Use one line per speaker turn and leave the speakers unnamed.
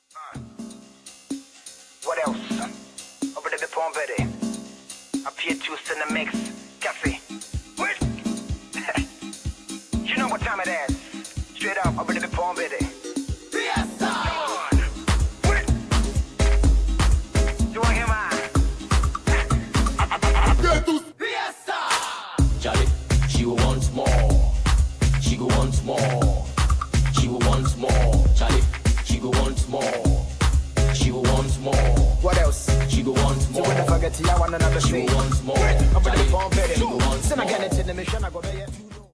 What else? Over the Pond Betty. Up here juice in the mix. Cafe. What? You know what time it is. Straight up, over the Pond Betty. Fiesta! Come on! What? You wanna hear mine? Fiesta!
Charlie, she will want more. She go want more. She will want more. Charlie, she go want more. She will want more.
What else?
She go want more.
So when I forget you, I want another
She
thing.
will want more.
Over the
Charlie,
Pond Betty.